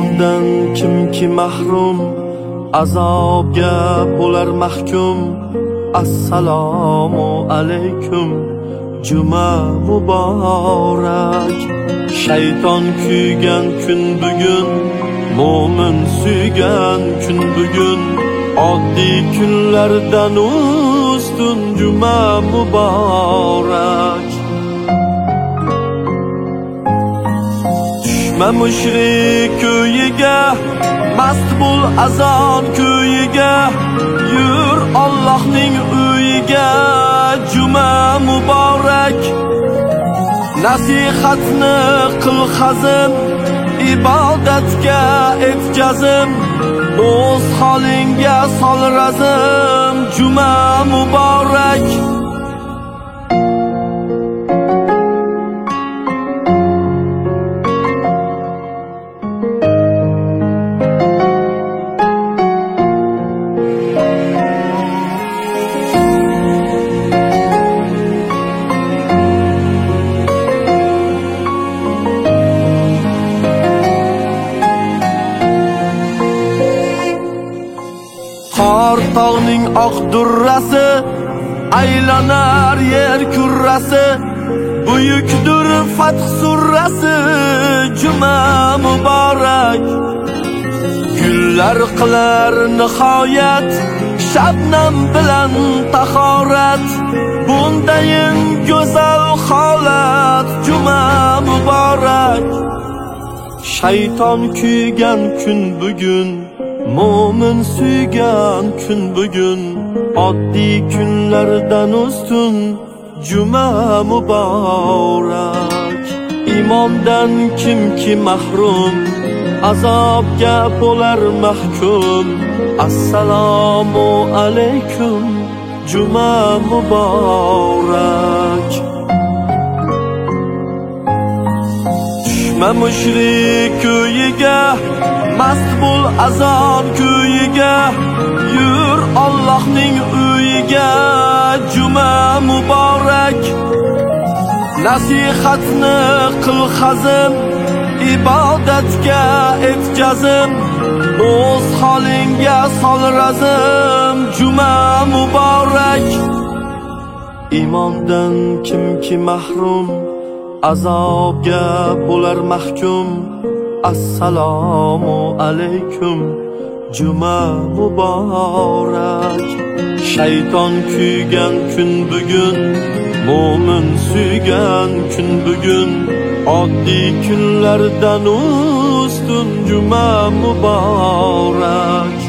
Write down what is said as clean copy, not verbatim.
Imondan kimki mahrum, azobga bo'lar mahkum. Assalomu alaykum, juma muborak. Shayton kuygan kun bugun, mo'min suygan kun bugun. Oddiy kunlardan ustun juma muborak. Tushma mushrik kuyiga, mast bo'l azon kuyiga. Yur Allohning uyiga, juma muborak. Nasihatni qil hazm, ibodatga etkazim. O'z holingga sol razm, juma muborak. Qor tog'ning oq durrasi, aylanar yer kurrasi. Buyukdur Fath surrasi, juma muborak. Gullar qilar nihoyat, shabnam bilan tahorat. Bundayin go'zal holat, juma muborak. Shayton kuygan kun bugun, mo'min suygan kun bugun. Oddiy kunlardan ustun juma muborak. Imondan kimki mahrum, azobga bo'lar mahkum. Assalomu alaykum, juma muborak. Tushma mushrik kuyiga, mast bo'l azon kuyiga. Yur Allohning uyiga, juma muborak. Nasihatni qil hazm, ibodatga etkazim. O'z holingga sol razm, juma muborak. Imondan kimki mahrum, azobga bo'lar mahkum. Assalomu alaykum, juma muborak. Shayton kuygan kun bugun, mo'min suygan kun bugun. Oddiy kunlardan ustun juma muborak.